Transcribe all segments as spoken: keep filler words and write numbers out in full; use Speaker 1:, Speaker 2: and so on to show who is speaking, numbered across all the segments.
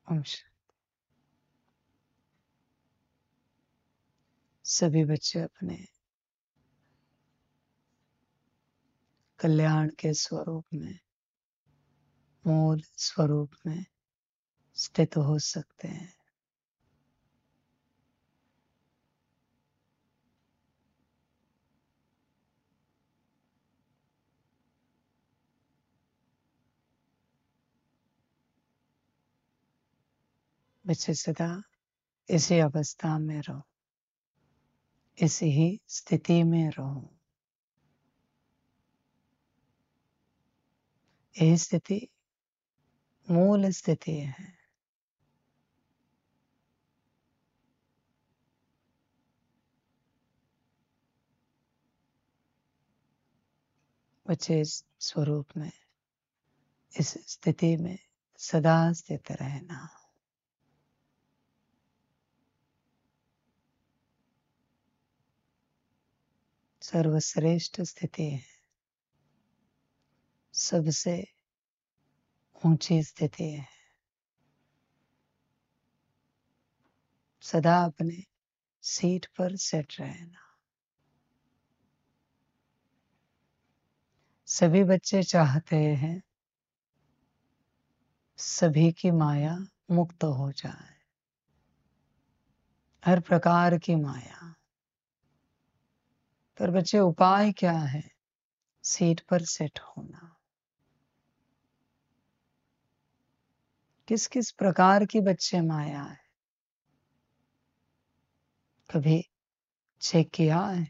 Speaker 1: ओम शांति। सभी बच्चे अपने कल्याण के स्वरूप में, मूल स्वरूप में स्थित हो सकते हैं। बच्चे सदा इसी अवस्था में रहो, इसी ही स्थिति में रहो। यही स्थिति मूल स्थिति है। बच्चे इस स्वरूप में, इस स्थिति में सदा स्थित रहना। सर्वश्रेष्ठ स्थिति है, सबसे ऊंची स्थिति है। सदा अपने सीट पर सेट रहना। सभी बच्चे चाहते हैं सभी की माया मुक्त हो जाए, हर प्रकार की माया। पर बच्चे उपाय क्या है? सीट पर सेट होना। किस किस प्रकार की बच्चे माया है, कभी चेक किया है?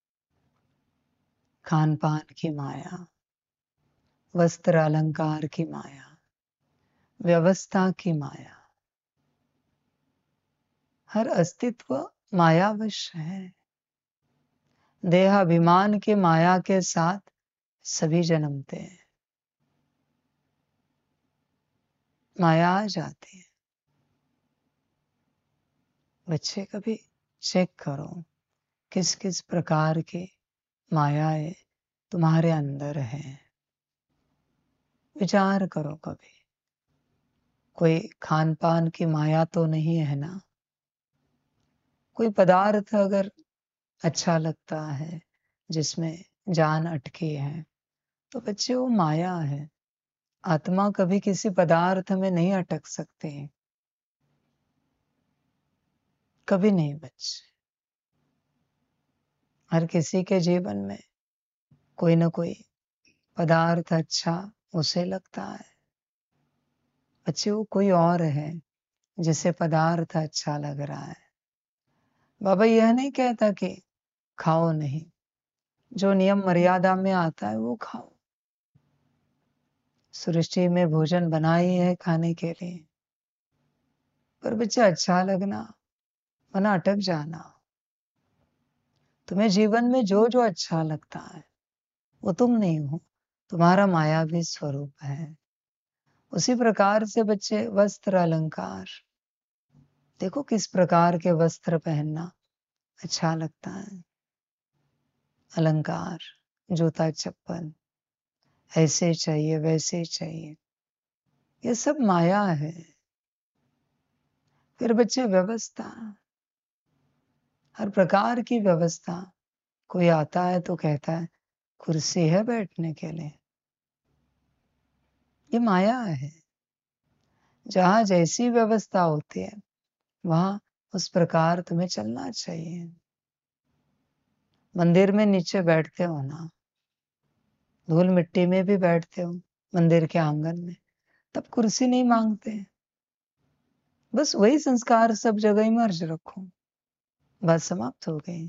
Speaker 1: खान पान की माया, वस्त्र अलंकार की माया, व्यवस्था की माया। हर अस्तित्व मायावश है। देहाभिमान की माया के साथ सभी जन्मते हैं, माया आ जाती है। बच्चे कभी चेक करो किस किस प्रकार की मायाएं तुम्हारे अंदर है। विचार करो कभी, कोई खान पान की माया तो नहीं है ना? कोई पदार्थ अगर अच्छा लगता है जिसमें जान अटकी है, तो बच्चे वो माया है। आत्मा कभी किसी पदार्थ में नहीं अटक सकती, कभी नहीं बच्चे। हर किसी के जीवन में कोई ना कोई पदार्थ अच्छा उसे लगता है। बच्चे वो कोई और है जिसे पदार्थ अच्छा लग रहा है। बाबा यह नहीं कहता कि खाओ नहीं, जो नियम मर्यादा में आता है वो खाओ। सृष्टि में भोजन बनाई है खाने के लिए, पर बच्चे अच्छा लगना, वरना अटक जाना। तुम्हें जीवन में जो जो अच्छा लगता है वो तुम नहीं हो, तुम्हारा मायावी स्वरूप है। उसी प्रकार से बच्चे वस्त्र अलंकार, देखो किस प्रकार के वस्त्र पहनना अच्छा लगता है। अलंकार, जूता चप्पल, ऐसे चाहिए वैसे चाहिए, ये सब माया है। फिर बच्चे व्यवस्था, हर प्रकार की व्यवस्था। कोई आता है तो कहता है कुर्सी है बैठने के लिए, ये माया है। जहां जैसी व्यवस्था होती है वहां उस प्रकार तुम्हें चलना चाहिए। मंदिर में नीचे बैठते हो ना, धूल मिट्टी में भी बैठते हो मंदिर के आंगन में, तब कुर्सी नहीं मांगते। बस वही संस्कार सब जगह इमर्ज रखो, बात समाप्त हो गई।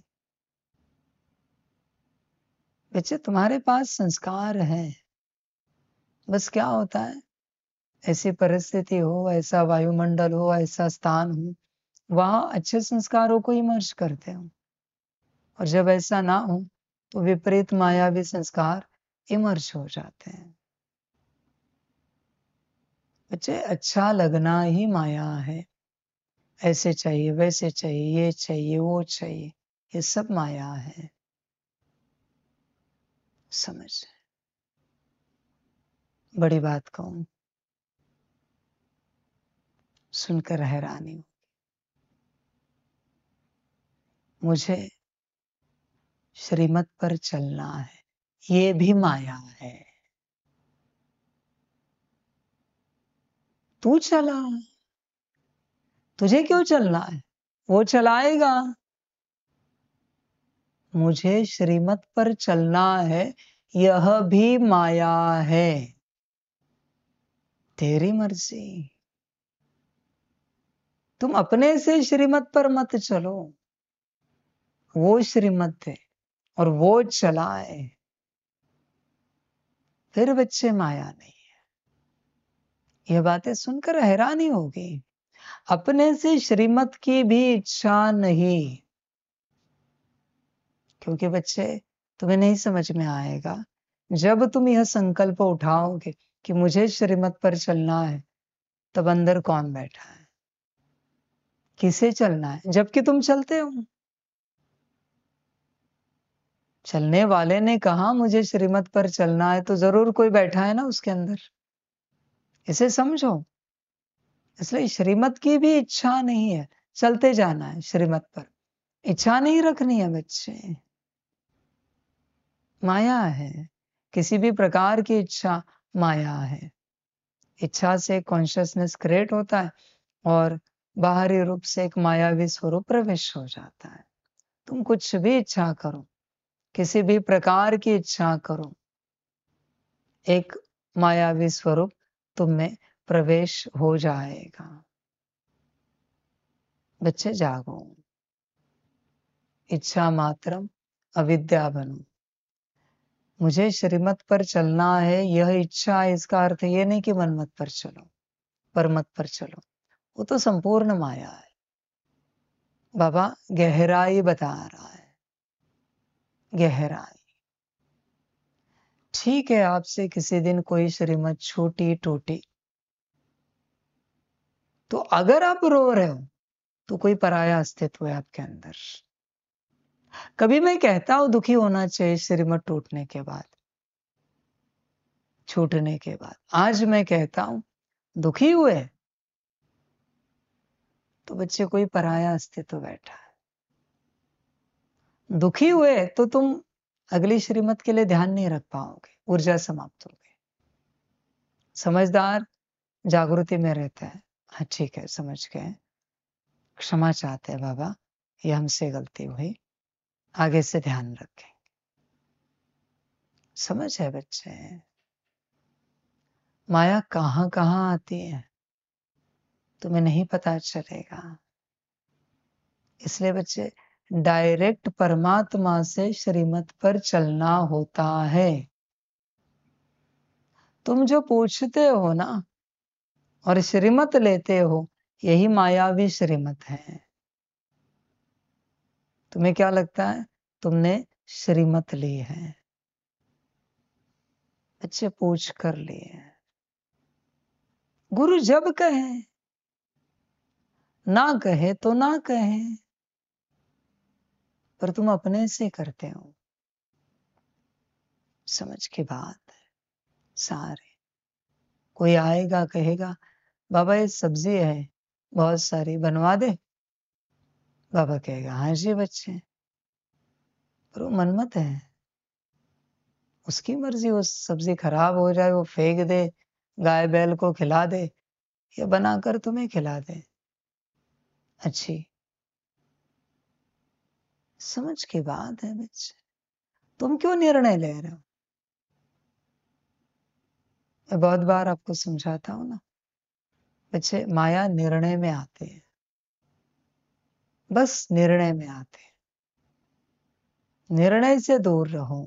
Speaker 1: बच्चे तुम्हारे पास संस्कार है, बस क्या होता है, ऐसी परिस्थिति हो, ऐसा वायुमंडल हो, ऐसा स्थान हो, वहां अच्छे संस्कारों को इमर्ज करते हो। और जब ऐसा ना हो तो विपरीत मायावी संस्कार इमर्ज हो जाते हैं। बच्चे अच्छा लगना ही माया है। ऐसे चाहिए वैसे चाहिए, ये चाहिए वो चाहिए, ये सब माया है। समझ, बड़ी बात कहूं, सुनकर हैरानी हो। मुझे श्रीमत पर चलना है, ये भी माया है। तू चला, तुझे क्यों चलना है? वो चलाएगा। मुझे श्रीमत पर चलना है, यह भी माया है। तेरी मर्जी। तुम अपने से श्रीमत पर मत चलो। वो श्रीमत है और वो चलाए, फिर बच्चे माया नहीं है। यह बातें सुनकर हैरानी होगी। अपने से श्रीमत की भी इच्छा नहीं, क्योंकि बच्चे तुम्हें नहीं समझ में आएगा। जब तुम यह संकल्प उठाओगे कि मुझे श्रीमत पर चलना है, तब अंदर कौन बैठा है, किसे चलना है, जबकि तुम चलते हो। चलने वाले ने कहा मुझे श्रीमत पर चलना है, तो जरूर कोई बैठा है ना उसके अंदर। इसे समझो। इसलिए श्रीमत की भी इच्छा नहीं है, चलते जाना है श्रीमत पर। इच्छा नहीं रखनी है बच्चे। माया है, किसी भी प्रकार की इच्छा माया है। इच्छा से कॉन्शियसनेस क्रिएट होता है और बाहरी रूप से एक मायावी स्वरूप प्रवेश हो जाता है। तुम कुछ भी इच्छा करो, किसी भी प्रकार की इच्छा करो, एक मायावी स्वरूप तुम में प्रवेश हो जाएगा। बच्चे जागो। इच्छा मात्रम अविद्या बनो। मुझे श्रीमत पर चलना है, यह इच्छा, इसका अर्थ ये नहीं कि मन मत पर चलो, पर मत पर चलो। वो तो संपूर्ण माया है। बाबा गहराई बता रहा है, गहराई। ठीक है, आपसे किसी दिन कोई श्रीमत छूटी टूटी, तो अगर आप रो रहे हो तो कोई पराया अस्तित्व है आपके अंदर। कभी मैं कहता हूं दुखी होना चाहिए श्रीमत टूटने के बाद, छूटने के बाद। आज मैं कहता हूं दुखी हुए तो बच्चे कोई पराया अस्तित्व बैठा है। दुखी हुए तो तुम अगली श्रीमत के लिए ध्यान नहीं रख पाओगे, ऊर्जा समाप्त होगी। समझदार जागृति में रहता है। हाँ ठीक है, समझ गए, क्षमा चाहते हैं बाबा, ये हमसे गलती हुई, आगे से ध्यान रखें। समझ है बच्चे। माया कहां कहां आती है तुम्हें नहीं पता चलेगा। इसलिए बच्चे डायरेक्ट परमात्मा से श्रीमत पर चलना होता है। तुम जो पूछते हो ना और श्रीमत लेते हो, यही मायावी श्रीमत है। तुम्हें क्या लगता है तुमने श्रीमत ली है? बच्चे पूछ कर लिए। गुरु जब कहे, ना कहे तो ना कहे, पर तुम अपने से करते हो। समझ की बात है सारे। कोई आएगा कहेगा बाबा ये सब्जी है बहुत सारी, बनवा दे। बाबा कहेगा हाँ जी बच्चे, पर वो मनमत है, उसकी मर्जी। वो सब्जी खराब हो जाए वो फेंक दे, गाय बैल को खिला दे, या बनाकर तुम्हें खिला दे अच्छी। समझ की बात है बच्चे। तुम क्यों निर्णय ले रहे हो? मैं बहुत बार आपको समझाता हूं ना बच्चे, माया निर्णय में आते हैं, बस निर्णय में आते हैं। निर्णय से दूर रहो।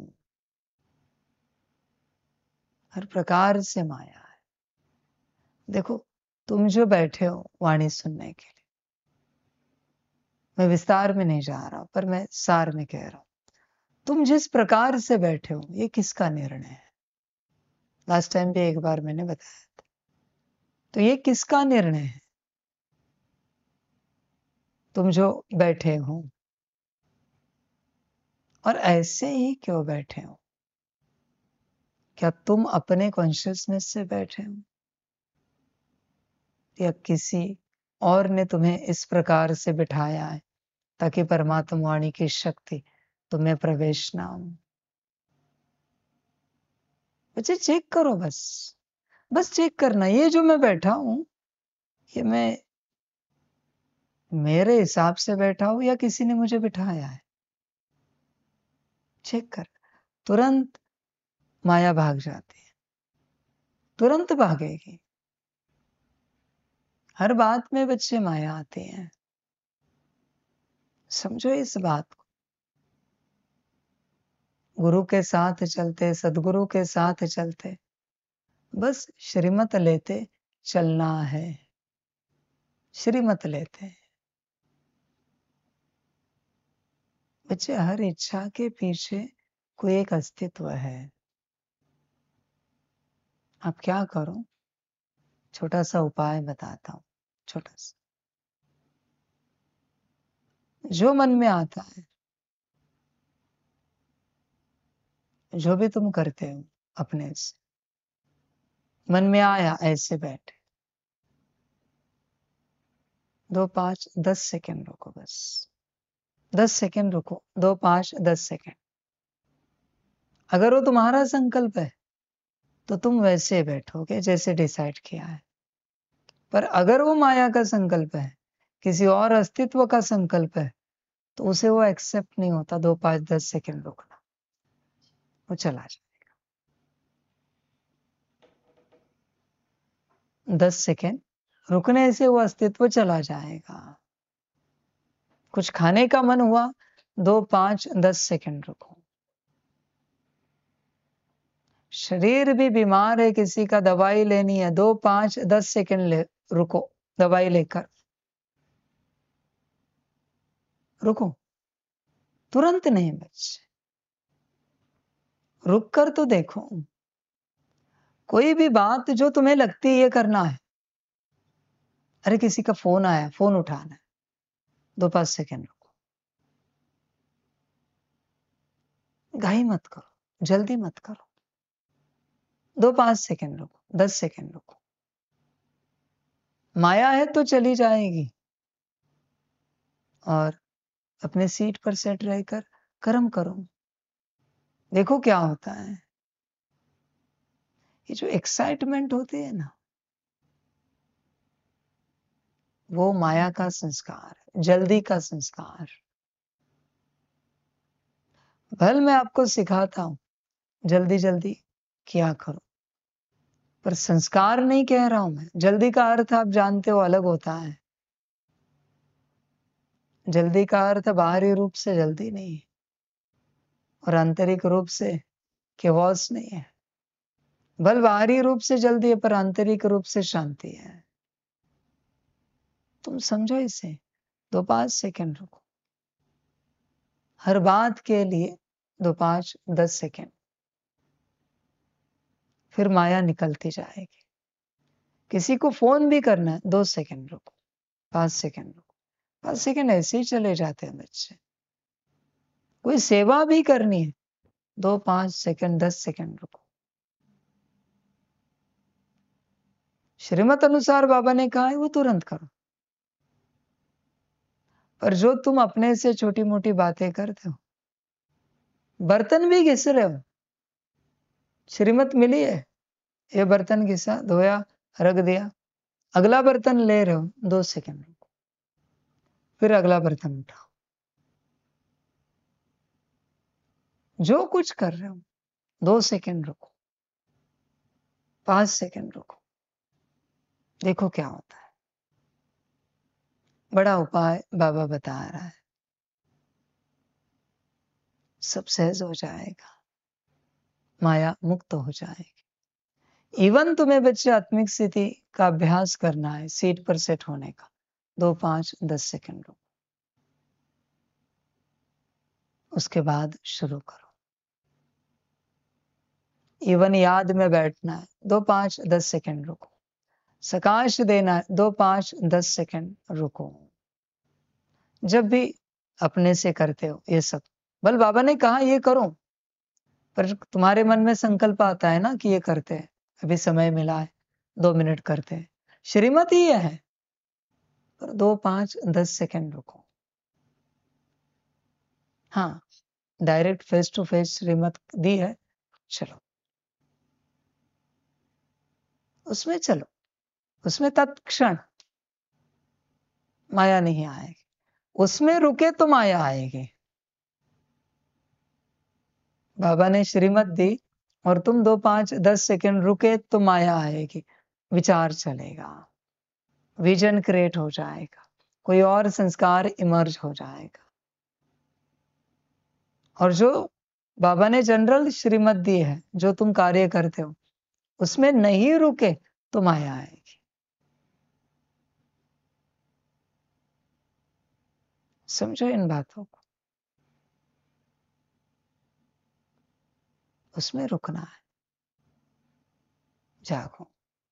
Speaker 1: हर प्रकार से माया है। देखो तुम जो बैठे हो वाणी सुनने के लिए, मैं विस्तार में नहीं जा रहा हूं, पर मैं सार में कह रहा हूं। तुम जिस प्रकार से बैठे हो, ये किसका निर्णय है? लास्ट टाइम भी एक बार मैंने बताया था। तो ये किसका निर्णय है? तुम जो बैठे हो, और ऐसे ही क्यों बैठे हो? क्या तुम अपने कॉन्शियसनेस से बैठे हो या किसी और ने तुम्हें इस प्रकार से बिठाया है ताकि परमात्मा वाणी की शक्ति तुम्हें प्रवेश ना हो। बच्चे चेक करो, बस बस चेक करना, ये जो मैं बैठा हूं, ये मैं मेरे हिसाब से बैठा हूं या किसी ने मुझे बिठाया है? चेक कर। तुरंत माया भाग जाती है, तुरंत भागेगी। हर बात में बच्चे माया आती है, समझो इस बात को। गुरु के साथ चलते, सदगुरु के साथ चलते, बस श्रीमत लेते चलना है, श्रीमत लेते। बच्चे, हर इच्छा के पीछे कोई एक अस्तित्व है। आप क्या करो, छोटा सा उपाय बताता हूं, छोटा सा। जो मन में आता है, जो भी तुम करते हो अपने से, मन में आया ऐसे बैठे, दो पांच दस सेकंड रुको, बस दस सेकंड रुको, दो पांच दस सेकंड। अगर वो तुम्हारा संकल्प है तो तुम वैसे बैठोगे जैसे डिसाइड किया है। पर अगर वो माया का संकल्प है, किसी और अस्तित्व का संकल्प है, तो उसे वो एक्सेप्ट नहीं होता। दो पांच दस सेकंड रुकना, वो चला जाएगा। दस सेकंड रुकने से वो अस्तित्व चला जाएगा। कुछ खाने का मन हुआ, दो पांच दस सेकंड रुको। शरीर भी बीमार है, किसी का दवाई लेनी है, दो पांच दस सेकंड ले रुको, दवाई लेकर रुको, तुरंत नहीं बच्चे, रुक कर तो देखो। कोई भी बात जो तुम्हें लगती है ये करना है, अरे किसी का फोन आया, फोन उठाना है, दो पांच सेकंड रुको, घाई मत करो, जल्दी मत करो, दो पांच सेकंड रुको, दस सेकंड रुको। माया है तो चली जाएगी, और अपने सीट पर सेट रहकर कर्म करो, देखो क्या होता है। ये जो एक्साइटमेंट होती है ना, वो माया का संस्कार, जल्दी का संस्कार। भल मैं आपको सिखाता हूं, जल्दी जल्दी क्या करो, पर संस्कार नहीं कह रहा हूं मैं। जल्दी का अर्थ आप जानते हो अलग होता है। जल्दी का अर्थ बाहरी रूप से जल्दी नहीं है, और आंतरिक रूप से केवॉस नहीं है। बल बाहरी रूप से जल्दी है, पर आंतरिक रूप से शांति है। तुम समझो इसे। दो पांच सेकंड रुको, हर बात के लिए दो पांच दस सेकंड, फिर माया निकलती जाएगी। किसी को फोन भी करना है, दो सेकंड रुको, पांच सेकंड रुको, पांच सेकंड ऐसे ही चले जाते हैं बच्चे। कोई सेवा भी करनी है, दो पांच सेकंड दस सेकंड रुको। श्रीमत अनुसार बाबा ने कहा है वो तुरंत करो। पर जो तुम अपने से छोटी मोटी बातें करते हो, बर्तन भी घिस रहे हो, श्रीमत मिली है, ये बर्तन घिसा, धोया, रख दिया, अगला बर्तन ले रहे हो, दो सेकंड रुको, फिर अगला बर्तन उठाओ। जो कुछ कर रहे हो, दो सेकंड रुको, पांच सेकंड रुको, देखो क्या होता है। बड़ा उपाय बाबा बता रहा है, सब सहज हो जाएगा, माया मुक्त हो जाएगी। इवन तुम्हें बच्चे आत्मिक स्थिति का अभ्यास करना है, सीट पर सेट होने का, दो पांच दस सेकंड रुको, उसके बाद शुरू करो। इवन याद में बैठना है, दो पांच दस सेकंड रुको। सकाश देना है, दो पांच दस सेकंड रुको। जब भी अपने से करते हो ये सब, बल बाबा ने कहा ये करो, पर तुम्हारे मन में संकल्प आता है ना कि ये करते हैं, अभी समय मिला है, दो मिनट करते हैं, श्रीमत ही है। और दो पांच दस सेकंड रुको। हाँ, डायरेक्ट फेस टू फेस श्रीमत दी है, चलो उसमें चलो, उसमें तत्क्षण माया नहीं आएगी, उसमें रुके तो माया आएगी। बाबा ने श्रीमत दी और तुम दो पांच दस सेकंड रुके तो माया आएगी, विचार चलेगा, विजन क्रिएट हो जाएगा, कोई और संस्कार इमर्ज हो जाएगा। और जो बाबा ने जनरल श्रीमत दी है, जो तुम कार्य करते हो, उसमें नहीं रुके तो माया आएगी। समझो इन बातों को, उसमें रुकना है। जागो,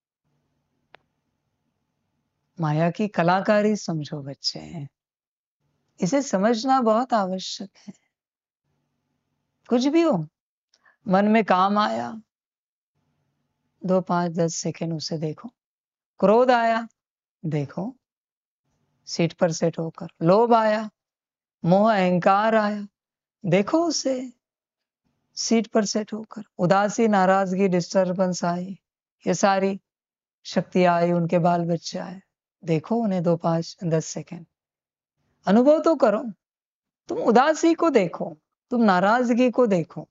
Speaker 1: माया की कलाकारी समझो बच्चे, इसे समझना बहुत आवश्यक है। कुछ भी हो, मन में काम आया, दो पांच दस सेकंड उसे देखो। क्रोध आया, देखो सीट पर सेट होकर। लोभ आया, मोह अहंकार आया, देखो उसे सीट पर सेट होकर। उदासी, नाराजगी, डिस्टर्बेंस आई, ये सारी शक्तियां आई, उनके बाल बच्चे आए, देखो उन्हें दो पांच दस सेकंड अनुभव तो करो। तुम उदासी को देखो, तुम नाराजगी को देखो,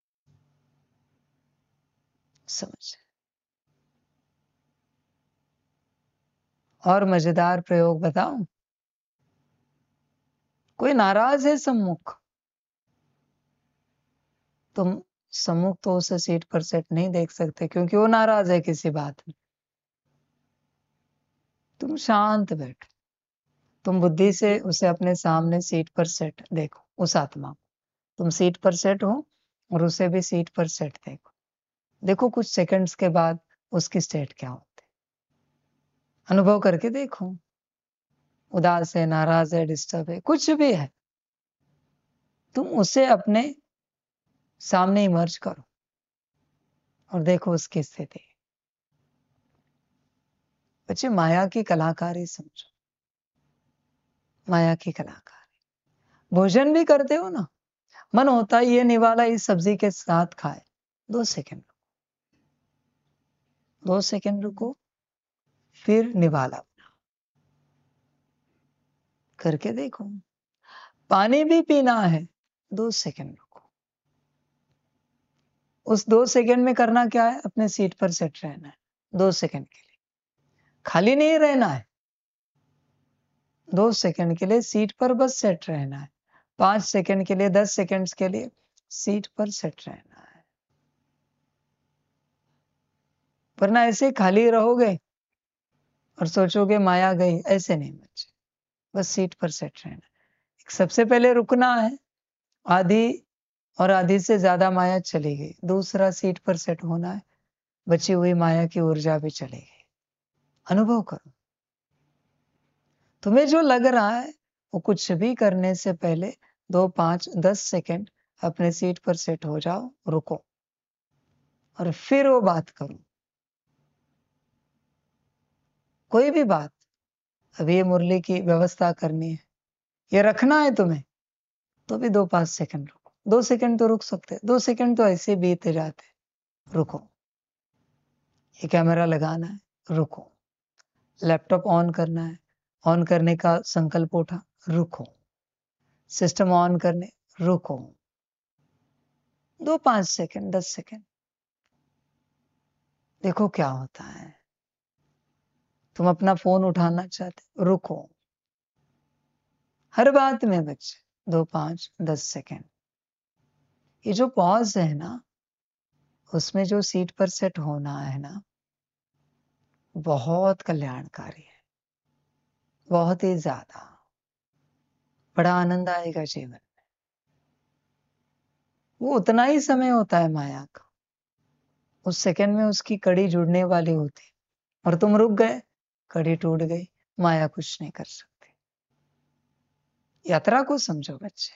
Speaker 1: समझ। और मजेदार प्रयोग बताऊं? कोई नाराज है सम्मुख, तुम सम्मुख तो उसे सीट पर सेट नहीं देख सकते क्योंकि वो नाराज है किसी बात में। तुम शांत बैठो, तुम बुद्धि से उसे अपने सामने सीट पर सेट देखो, उस आत्मा को। तुम सीट पर सेट हो और उसे भी सीट पर सेट देखो। देखो कुछ सेकंड्स के बाद उसकी स्टेट क्या होती है, अनुभव करके देखो। उदास है, नाराज है, डिस्टर्ब है, कुछ भी है, तुम उसे अपने सामने इमर्ज करो और देखो उसकी स्थिति। बच्चे, माया की कलाकारी समझो, माया की कलाकारी। भोजन भी करते हो ना, मन होता है ये निवाला इस सब्जी के साथ खाए, दो सेकंड रुको, दो सेकंड रुको, फिर निवाला बनाओ, करके देखो। पानी भी पीना है, दो सेकंड रुको। उस दो सेकंड में करना क्या है? अपने सीट पर सेट रहना है, दो सेकंड के लिए खाली नहीं रहना है, दो सेकंड के लिए सीट पर बस सेट रहना है। पांच सेकंड के लिए, दस सेकंड्स के लिए सीट पर सेट रहना है। वरना ऐसे खाली रहोगे और सोचोगे माया गई, ऐसे नहीं बच्चे, बस सीट पर सेट रहना। सबसे पहले रुकना है, आधी और आधी से ज्यादा माया चली गई, दूसरा सीट पर सेट होना है, बची हुई माया की ऊर्जा भी चली गई। अनुभव करो, तुम्हें जो लग रहा है वो कुछ भी करने से पहले दो पांच दस सेकंड अपने सीट पर सेट हो जाओ, रुको और फिर वो बात करो। कोई भी बात, अभी ये मुरली की व्यवस्था करनी है, ये रखना है तुम्हें, तो भी दो पांच सेकंड रुको। दो सेकंड तो रुक सकते, दो सेकंड तो ऐसे बीत जाते, रुको। ये कैमरा लगाना है, रुको। लैपटॉप ऑन करना है, ऑन करने का संकल्प उठा, रुको। सिस्टम ऑन करने, रुको। दो पांच सेकंड, दस सेकंड, देखो क्या होता है। तुम अपना फोन उठाना चाहते, रुको। हर बात में बच्चे दो पांच दस सेकंड। ये जो पॉज है ना, उसमें जो सीट पर सेट होना है ना, बहुत कल्याणकारी है, बहुत ही ज्यादा। बड़ा आनंद आएगा जीवन में। वो उतना ही समय होता है माया का, उस सेकंड में उसकी कड़ी जुड़ने वाली होती और तुम रुक गए, कड़ी टूट गई, माया कुछ नहीं कर सकती। यात्रा को समझो बच्चे,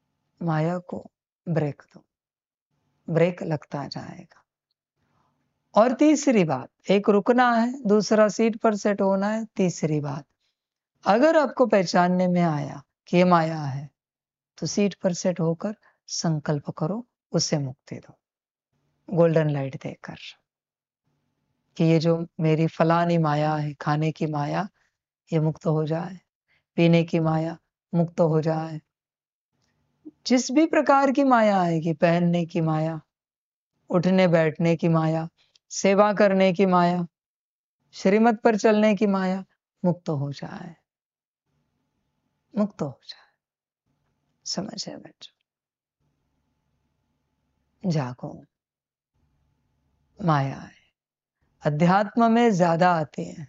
Speaker 1: माया को ब्रेक दो, ब्रेक लगता जाएगा। और तीसरी बात, एक रुकना है, दूसरा सीट पर सेट होना है। तीसरी बात, अगर आपको पहचानने में आया कि ये माया है, तो सीट पर सेट होकर संकल्प करो, उसे मुक्ति दो, गोल्डन लाइट देकर, कि ये जो मेरी फलानी माया है, खाने की माया, ये मुक्त हो जाए, पीने की माया मुक्त हो जाए। जिस भी प्रकार की माया आएगी, पहनने की माया, उठने बैठने की माया, सेवा करने की माया, श्रीमत पर चलने की माया, मुक्त हो जाए, मुक्त हो जाए। समझ है बच्चों? जागो, माया है, अध्यात्म में ज्यादा आती है,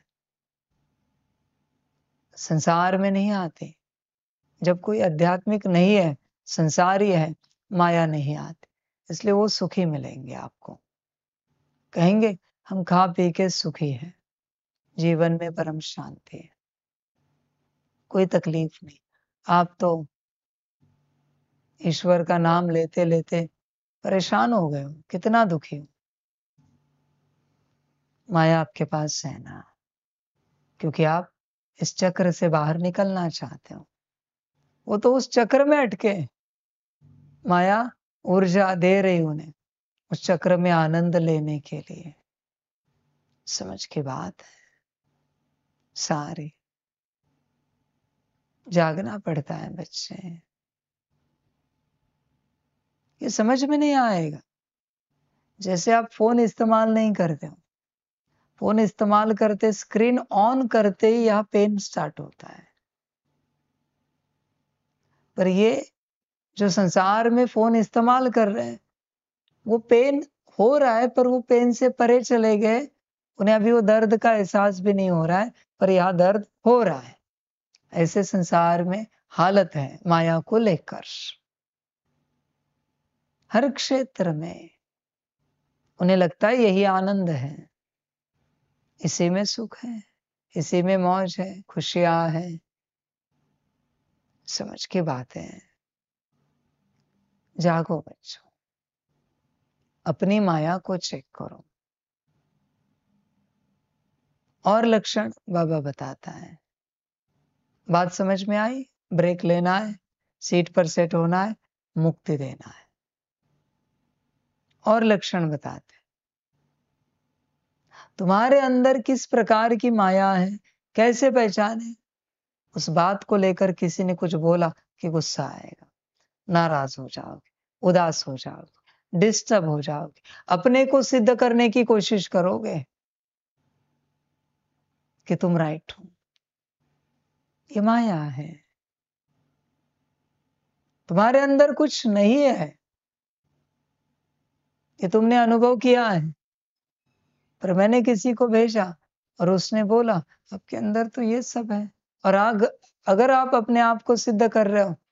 Speaker 1: संसार में नहीं आती। जब कोई आध्यात्मिक नहीं है, संसारी है, माया नहीं आती, इसलिए वो सुखी मिलेंगे आपको। कहेंगे हम खा पी के सुखी हैं, जीवन में परम शांति है, कोई तकलीफ नहीं। आप तो ईश्वर का नाम लेते लेते परेशान हो गए हो, कितना दुखी हो। माया आपके पास है ना, क्योंकि आप इस चक्र से बाहर निकलना चाहते हो। वो तो उस चक्र में अटके, माया ऊर्जा दे रही उन्हें उस चक्र में आनंद लेने के लिए। समझ की बात है सारी। जागना पड़ता है बच्चे, ये समझ में नहीं आएगा। जैसे आप फोन इस्तेमाल नहीं करते हो, फोन इस्तेमाल करते स्क्रीन ऑन करते ही यह पेन स्टार्ट होता है। पर ये जो संसार में फोन इस्तेमाल कर रहे हैं, वो पेन हो रहा है, पर वो पेन से परे चले गए, उन्हें अभी वो दर्द का एहसास भी नहीं हो रहा है, पर यह दर्द हो रहा है। ऐसे संसार में हालत है माया को लेकर। हर क्षेत्र में उन्हें लगता है यही आनंद है, इसी में सुख है, इसी में मौज है, खुशियां है। समझ की बात है। जागो बच्चों, अपनी माया को चेक करो। और लक्षण बाबा बताता है। बात समझ में आई? ब्रेक लेना है, सीट पर सेट होना है, मुक्ति देना है। और लक्षण बताते, तुम्हारे अंदर किस प्रकार की माया है, कैसे पहचाने? उस बात को लेकर किसी ने कुछ बोला कि गुस्सा आएगा, नाराज हो जाओगे, उदास हो जाओगे, डिस्टर्ब हो जाओगे, अपने को सिद्ध करने की कोशिश करोगे कि तुम राइट हो। ये माया है, तुम्हारे अंदर कुछ नहीं है, ये तुमने अनुभव किया है। पर मैंने किसी को भेजा और उसने बोला आपके अंदर तो ये सब है, और आग, अगर आप अपने आप को सिद्ध कर रहे हो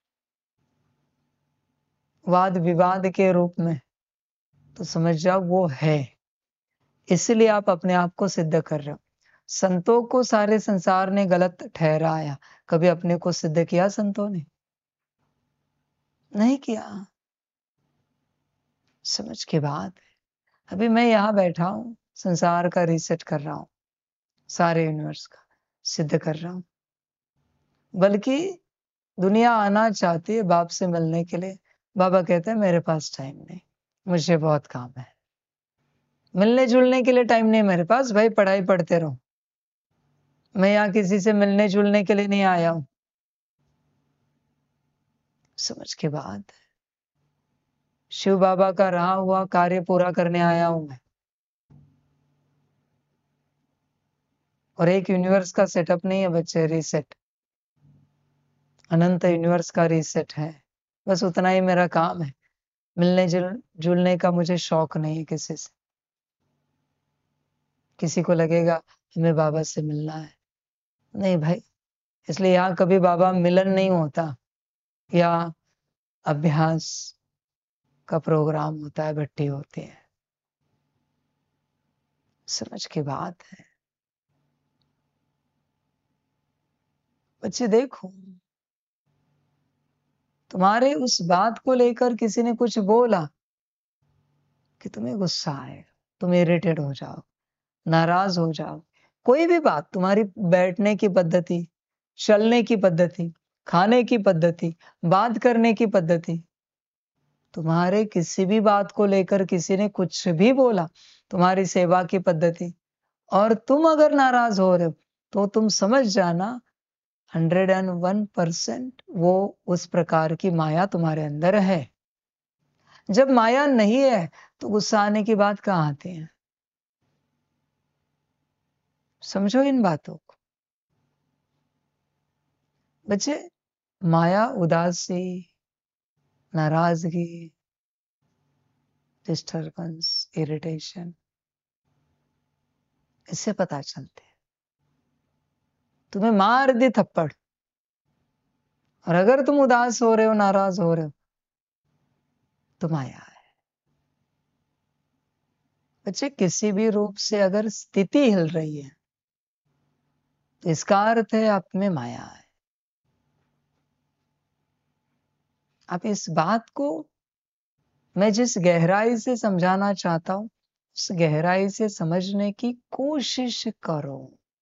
Speaker 1: वाद विवाद के रूप में, तो समझ जाओ वो है, इसलिए आप अपने आप को सिद्ध कर रहे हो। संतों को सारे संसार ने गलत ठहराया, कभी अपने को सिद्ध किया संतों ने? नहीं किया। समझ के बात है। अभी मैं यहां बैठा हूं, संसार का रीसेट कर रहा हूं, सारे यूनिवर्स का सिद्ध कर रहा हूं। बल्कि दुनिया आना चाहती है बाप से मिलने के लिए, बाबा कहते हैं मेरे पास टाइम नहीं, मुझे बहुत काम है। मिलने जुलने के लिए टाइम नहीं मेरे पास, भाई पढ़ाई पढ़ते रहो, मैं यहाँ किसी से मिलने जुलने के लिए नहीं आया हूं। समझ के बाद शिव बाबा का रहा हुआ कार्य पूरा करने आया हूं मैं, और एक यूनिवर्स का सेटअप नहीं है बच्चे, रीसेट, अनंत यूनिवर्स का रीसेट है। बस उतना ही मेरा काम है। मिलने जुल जुलने का मुझे शौक नहीं है किसी से। किसी को लगेगा हमें बाबा से मिलना है, नहीं भाई। इसलिए यहाँ कभी बाबा मिलन नहीं होता, या अभ्यास का प्रोग्राम होता है, भट्टी होती है। समझ की बात है बच्चे। देखो, तुम्हारे उस बात को लेकर किसी ने कुछ बोला कि तुम्हें गुस्सा आएगा, तुम इरिटेट हो जाओ, नाराज हो जाओ। कोई भी बात, तुम्हारी बैठने की पद्धति, चलने की पद्धति, खाने की पद्धति, बात करने की पद्धति, तुम्हारे किसी भी बात को लेकर किसी ने कुछ भी बोला, तुम्हारी सेवा की पद्धति, और तुम अगर नाराज हो रहे हो, तो तुम समझ जाना हंड्रेड एंड वन परसेंट वो उस प्रकार की माया तुम्हारे अंदर है। जब माया नहीं है तो गुस्सा आने की बात कहाँ आती है? समझो इन बातों को। बच्चे, माया उदासी, नाराजगी, डिस्टर्बेंस, इरिटेशन, इससे पता चलते हैं। तुम्हें मार दी थप्पड़, और अगर तुम उदास हो रहे हो, नाराज हो रहे हो, तो माया है। बच्चे, किसी भी रूप से अगर स्थिति हिल रही है, तो इसका अर्थ है आप में माया है। आप इस बात को मैं जिस गहराई से समझाना चाहता हूं, उस गहराई से समझने की कोशिश करो।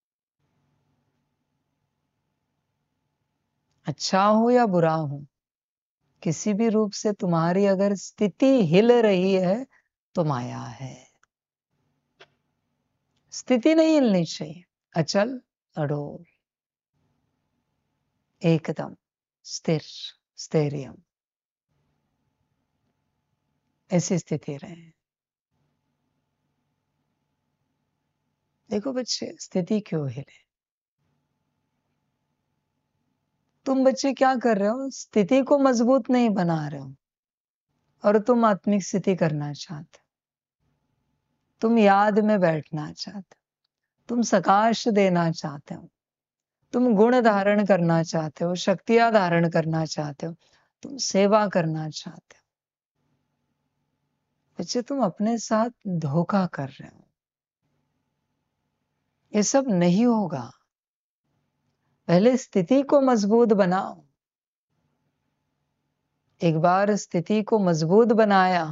Speaker 1: अच्छा हो या बुरा हो, किसी भी रूप से तुम्हारी अगर स्थिति हिल रही है, तो माया है। स्थिति नहीं हिलनी चाहिए, अचल अडोल, एकदम स्थिर, स्थैर्य, ऐसी स्थिति रहे। देखो बच्चे, स्थिति क्यों हिले? तुम बच्चे क्या कर रहे हो? स्थिति को मजबूत नहीं बना रहे हो, और तुम आत्मिक स्थिति करना चाहते हो। तुम याद में बैठना चाहते हो, तुम सकाश देना चाहते हो, तुम गुण धारण करना चाहते हो, शक्तियां धारण करना चाहते हो, तुम सेवा करना चाहते हो। बच्चे, तुम अपने साथ धोखा कर रहे हो। ये सब नहीं होगा। पहले स्थिति को मजबूत बनाओ। एक बार स्थिति को मजबूत बनाया,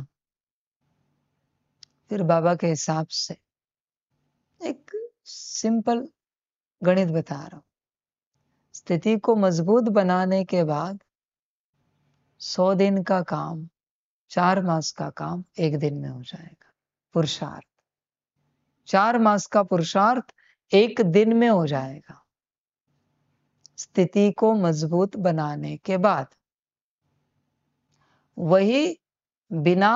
Speaker 1: फिर बाबा के हिसाब से एक सिंपल गणित बता रहा हूं। स्थिति को मजबूत बनाने के बाद सौ दिन का काम, चार मास का काम एक दिन में हो जाएगा। पुरुषार्थ, चार मास का पुरुषार्थ एक दिन में हो जाएगा, स्थिति को मजबूत बनाने के बाद। वही बिना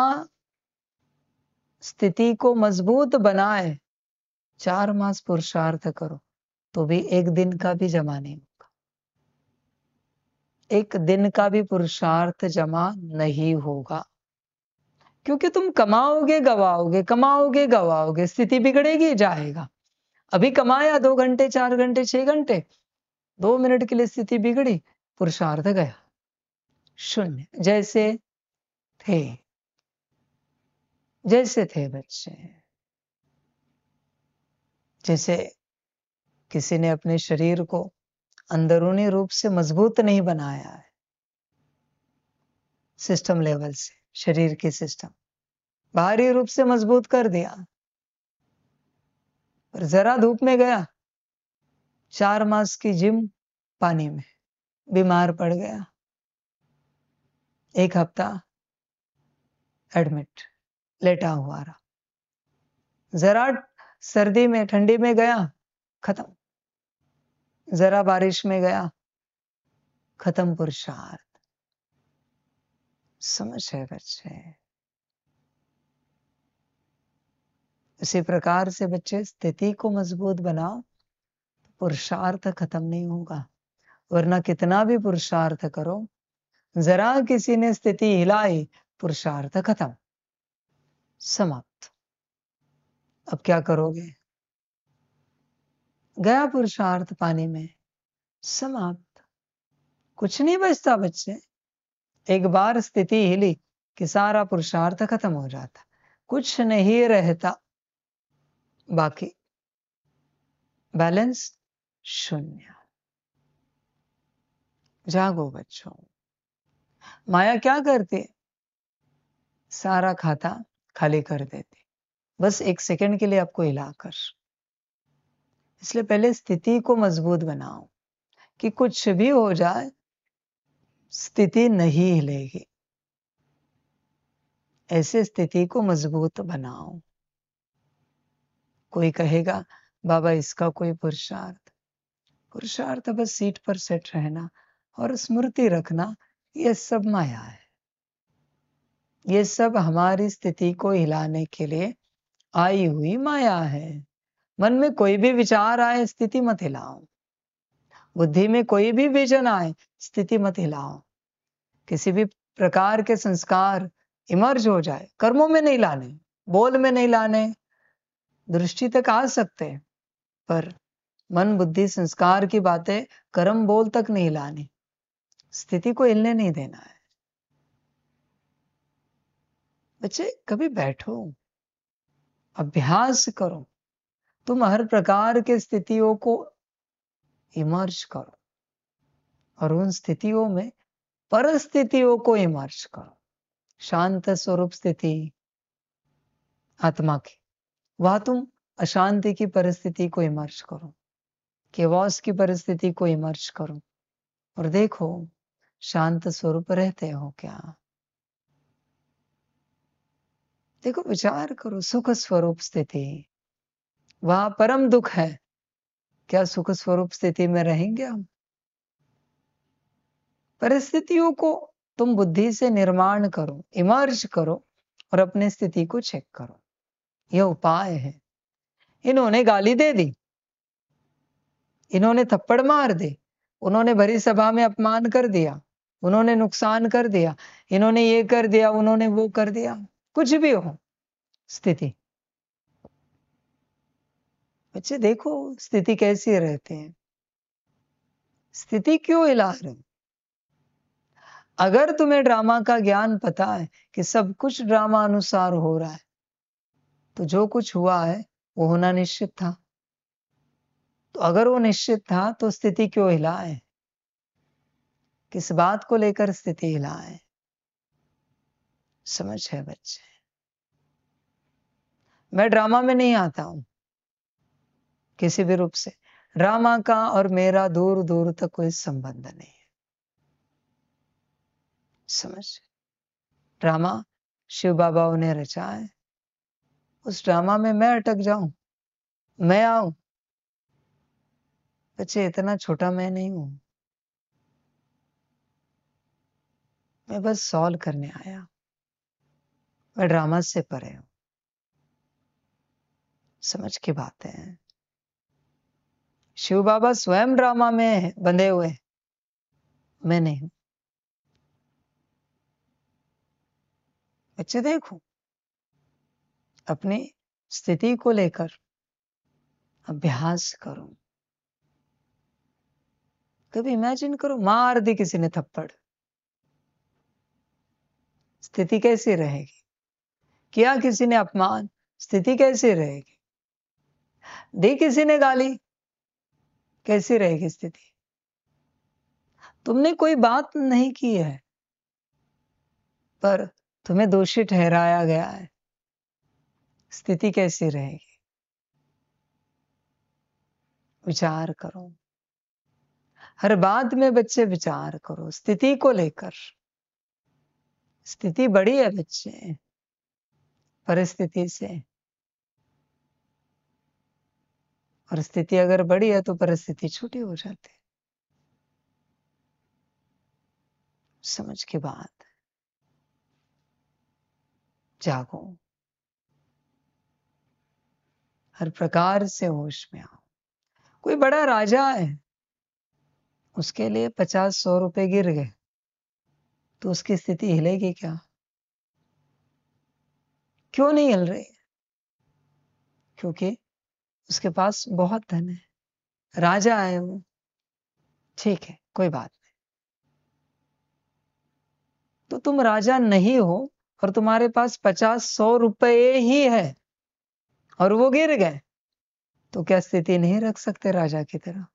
Speaker 1: स्थिति को मजबूत बनाए चार मास पुरुषार्थ करो, तो भी एक दिन का भी जमा नहीं होगा। एक दिन का भी पुरुषार्थ जमा नहीं होगा, क्योंकि तुम कमाओगे गवाओगे, कमाओगे गवाओगे, स्थिति बिगड़ेगी, जाएगा। अभी कमाया दो घंटे, चार घंटे, छह घंटे, दो मिनट के लिए स्थिति बिगड़ी, पुरुषार्थ गया, शून्य। जैसे थे, जैसे थे बच्चे। जैसे किसी ने अपने शरीर को अंदरूनी रूप से मजबूत नहीं बनाया है, सिस्टम लेवल से, शरीर की सिस्टम बाहरी रूप से मजबूत कर दिया, पर जरा धूप में गया, चार मास की जिम पानी में, बीमार पड़ गया, एक हफ्ता एडमिट, लेटा हुआ रहा। जरा सर्दी में, ठंडी में गया, खत्म। जरा बारिश में गया, खत्म पुरुषार्थ। समझ है बच्चे? इसी प्रकार से बच्चे, स्थिति को मजबूत बनाओ, पुरुषार्थ खत्म नहीं होगा। वरना कितना भी पुरुषार्थ करो, जरा किसी ने स्थिति हिलाई, पुरुषार्थ खत्म, समाप्त। अब क्या करोगे? गया पुरुषार्थ पानी में, समाप्त। कुछ नहीं बचता बच्चे। एक बार स्थिति हिली कि सारा पुरुषार्थ खत्म हो जाता, कुछ नहीं रहता बाकी, बैलेंस शून्य। जागो बच्चों। माया क्या करती? सारा खाता खाली कर देती, बस एक सेकंड के लिए आपको हिलाकर। इसलिए पहले स्थिति को मजबूत बनाओ कि कुछ भी हो जाए, स्थिति नहीं हिलेगी। ऐसे स्थिति को मजबूत बनाओ। कोई कहेगा बाबा इसका कोई पुरुषार्थ पुरुषार्थ बस सीट पर सेट रहना और स्मृति रखना, ये सब माया है। ये सब हमारी स्थिति को हिलाने के लिए आई हुई माया है। मन में कोई भी विचार आए, स्थिति मत हिलाओ। बुद्धि में कोई भी विजन आए, स्थिति मत हिलाओ। किसी भी प्रकार के संस्कार इमर्ज हो जाए, कर्मों में नहीं लाने, बोल में नहीं लाने। दृष्टि तक आ सकते, पर मन बुद्धि संस्कार की बातें कर्म बोल तक नहीं लानी। स्थिति को हिलने नहीं देना है। बच्चे कभी बैठो, अभ्यास करो। तुम हर प्रकार के स्थितियों को इमर्ज करो और उन स्थितियों में परिस्थितियों को इमर्ज करो। शांत स्वरूप स्थिति आत्मा की, वह तुम अशांति की परिस्थिति को इमर्ज करो, केवॉस की परिस्थिति को इमर्ज करो और देखो शांत स्वरूप रहते हो क्या। देखो विचार करो, सुख स्वरूप स्थिति, वहां परम दुख है, क्या सुख स्वरूप स्थिति में रहेंगे हम? परिस्थितियों को तुम बुद्धि से निर्माण करो, इमर्ज करो और अपनी स्थिति को चेक करो। यह उपाय है। इन्होंने गाली दे दी, इन्होंने थप्पड़ मार दी, उन्होंने भरी सभा में अपमान कर दिया, उन्होंने नुकसान कर दिया, इन्होंने ये कर दिया, उन्होंने वो कर दिया, कुछ भी हो स्थिति। बच्चे देखो स्थिति कैसी रहते हैं, स्थिति क्यों हिला रहे। अगर तुम्हें ड्रामा का ज्ञान पता है कि सब कुछ ड्रामा अनुसार हो रहा है, तो जो कुछ हुआ है वो होना निश्चित था। तो अगर वो निश्चित था तो स्थिति क्यों हिला है? किस बात को लेकर स्थिति हिला है? समझ है बच्चे? मैं ड्रामा में नहीं आता हूं किसी भी रूप से। ड्रामा का और मेरा दूर दूर तक कोई संबंध नहीं है। समझ? ड्रामा शिव बाबाओं ने रचा है, उस ड्रामा में मैं अटक जाऊं, मैं आऊं? बच्चे इतना छोटा मैं नहीं हूं। मैं बस सॉल्व करने आया, मैं ड्रामा से परे हूं। समझ की बात है। शिव बाबा स्वयं ड्रामा में बंधे हुए, मैं नहीं हूं। बच्चे देखो अपनी स्थिति को लेकर अभ्यास करो। कभी इमेजिन करो मार दी किसी ने थप्पड़, स्थिति कैसी रहेगी? किया किसी ने अपमान, स्थिति कैसी रहेगी? दी किसी ने गाली, कैसी रहेगी स्थिति? तुमने कोई बात नहीं की है, पर तुम्हें दोषी ठहराया गया है, स्थिति कैसी रहेगी? विचार करो। हर बात में बच्चे विचार करो स्थिति को लेकर। स्थिति बड़ी है बच्चे परिस्थिति से, और स्थिति अगर बड़ी है तो परिस्थिति छोटी हो जाती है। समझ की बात। जागो, हर प्रकार से होश में आओ। कोई बड़ा राजा है, उसके लिए पचास सौ रुपए गिर गए, तो उसकी स्थिति हिलेगी क्या? क्यों नहीं हिल रही? क्योंकि उसके पास बहुत धन है, राजा है वो। ठीक है, कोई बात नहीं। तो तुम राजा नहीं हो और तुम्हारे पास पचास सौ रुपए ही है और वो गिर गए, तो क्या स्थिति नहीं रख सकते राजा की तरह?